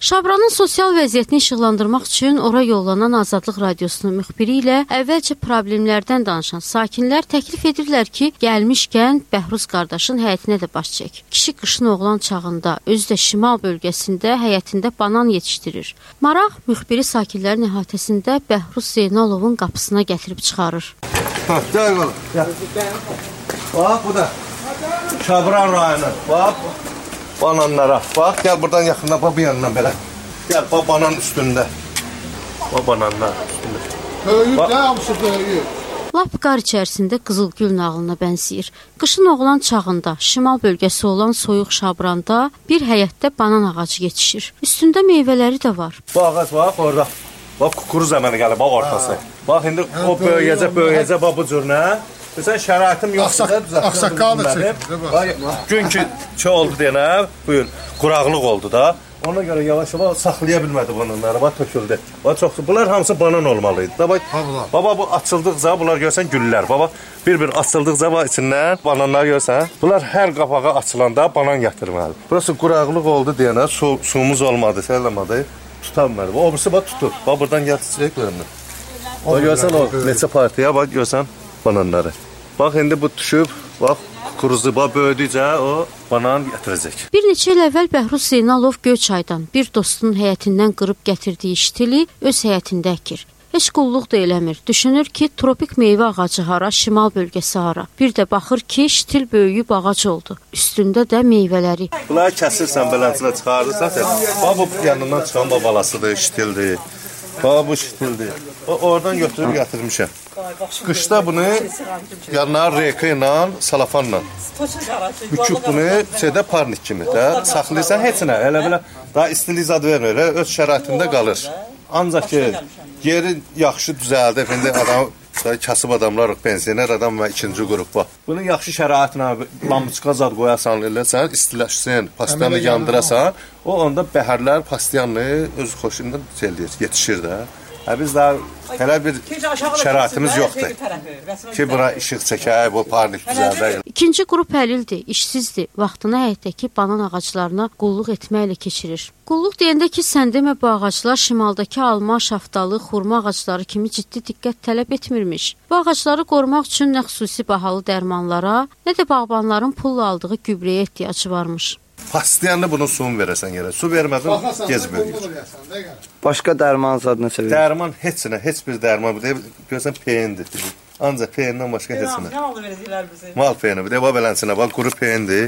Şabranın sosial vəziyyətini işıqlandırmaq üçün ora yollanan Azadlıq Radiosunun müxbiri ilə əvvəlcə problemlərdən danışan sakinlər təklif edirlər ki, gəlmişkən Bəhruz qardaşın həyətinə də baş çək. Kişi qışın oğlan çağında, özü də şimal bölgəsində həyətində banan yetişdirir. Maraq müxbiri sakinlərin əhatəsində Bəhruz Zeynalovun qapısına gətirib çıxarır. Gəl qolum. Bax, bu da Şabran rayonu. Bax, bananlara. Bax, gəl buradan yaxından, bax, bu yanından belə. Gəl, bax, banan üstündə. Bax, bananlar üstündə. Böyük də, hamısı böyük. Lap qar içərisində Qızılgül nağılına bənzəyir. Qışın oğlan çağında, şimal bölgəsi olan soyuq Şabranda bir həyətdə banan ağacı yetişir. Üstündə meyvələri də var. Bu ağac, bax, orada. Bax, kukuruz əməni gəlir, bax, ortası. Bax, indi o böyüyəcək, bax, bu cür, nə? Məsələn, şəraitim yoxdur. Ağsaqqal da çəkir. Gün ki oldu deyənə, buyur, quraqlıq oldu da. Ona görə yavaş-yavaş saxlaya bilmədi bunları, bax, töküldü. Bax, çoxdur. Bunlar hamısı banan olmalıydı. Baba, bu açıldıqca, bunlar görsən güllər. Baba, bir-bir açıldıqca, bax, içindən bananlar görsən. Bunlar hər qapağı açılanda banan gətirməli. Burası quraqlıq oldu deyənə, suyumuz olmadı, sərləmədi. Tutanmadı. O birisi, bax, tutur. Bax, buradan gətirəcək görünür. Bax, görsən o neçə partiya, bax, görsən bananları. Bax, indi bu düşüb, bax, kukuruzu, bax, böyüdükcə o banan gətirəcək. Bir neçə il əvvəl Bəhruz Zeynalov Göyçaydan bir dostunun həyətindən qırıb gətirdiyi ştili öz həyətində əkir. Heç qulluq da eləmir. Düşünür ki, tropik meyvə ağacı hara, şimal bölgəsi hara. Bir də baxır ki, ştil böyüyüb ağac oldu. Üstündə də meyvələri. Bunları kəsirsən, beləncinə çıxarırsan, bax, bu yanından çıxan babalasıdır, ştildir. Bax, bu ştildir. Oradan götürüb gətirmişəm. Qışda bunu yanına reyka ilə, salafanla büküb bunu şeydə parnik kimi də saxlayırsan heç nə. Elə belə daha istilik zad vermir, öz şəraitində qalır. Ancaq ki, yeri yaxşı düzəldir. İndi adam, kasıb adamlar, pensioner adam və ikinci qrup var. Bunu yaxşı şəraitinə, lambuçka zad qoyasan, eləsən, istiləşsin, pastiyanı yandırasan, o onda bəhərlər pastiyanı öz xoşundan yetişir də. Biz daha elə bir şəraitimiz yoxdur ki, buna işıq çəkək, bu parnik düzəldək. İkinci qrup əlildir, işsizdir. Vaxtını həyətdəki banan ağaclarına qulluq etməklə keçirir. Qulluq deyəndə ki, sən demə bu ağaclar şimaldakı alma, şaftalı, xurma ağacları kimi ciddi diqqət tələb etmirmiş. Bu ağacları qorumaq üçün nə xüsusi bahalı dərmanlara, nə də bağbanların pulla aldığı gübrəyə ehtiyacı varmış. Pastiyanlı bunun suyunu verəsən yerə. Su vermədin, gec böyüyür. Başqa dərman zadını sevilir. Dərman heç nə, heç bir dərman. Görsən peyindir. Ancaq peyindən başqa heç nə. Mal peyini. Bir də bax belənsinə, bax quru peyindir.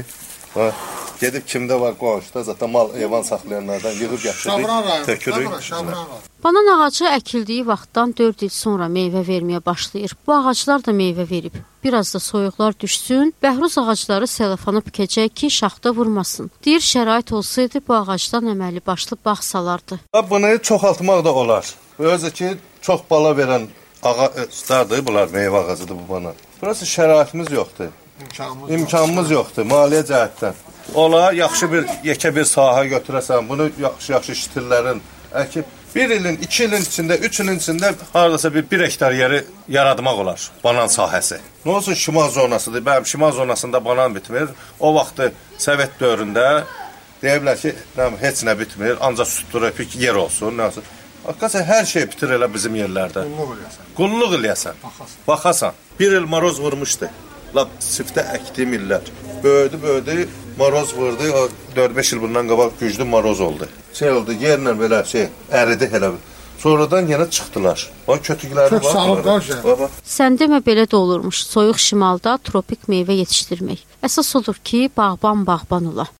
Gedib kimdə var qonşuda, zaten mal evan saxlayanlardan yığıb gətirir, tökürük. Banan ağacı əkildiyi vaxtdan 4 il sonra meyvə verməyə başlayır. Bu ağaclar da meyvə verib. Biraz da soyuqlar düşsün, Bəhruz ağacları selofana bükəcək ki, şaxta vurmasın. Deyir, şərait olsaydı bu ağacdan əməli başlı bağ salardı. Bunu çoxaltmaq da olar. Özü ki, çox bala verən ağaclardır, bunlar meyvə ağacıdır bu banan. Burası şəraitimiz yoxdur. İmkanımız yoxdur, maliyyə cəhətdən. Ola, yaxşı bir, yekə bir sahə götürəsən, bunu yaxşı şitirlərin əkib, 1 ilin, 2 ilin içində, 3 ilin içində haradasa bir hektar yeri yaratmaq olar, banan sahəsi. Nə olsun, şimal zonasıdır, bəlim, şimal zonasında banan bitmir. O vaxtı Sovet dövründə deyiblər ki, heç nə bitmir, ancaq subtropik yer olsun, nə olsun. Hakikaten hər şey bitir elə bizim yerlərdə. Qulluq eləyəsən, baxasan. 1 il maroz vurmuşdu. Lap siftə əkdiyim illər. Böyüdü, maroz vurdu. 4-5 il bundan qabaq güclü maroz oldu. Oldu, yerlə belə əridi elə. Sonradan yenə çıxdılar. O kötükləri var. Sən demə belə də olurmuş. Soyuq şimalda tropik meyvə yetişdirmək. Əsas odur ki, bağban ola.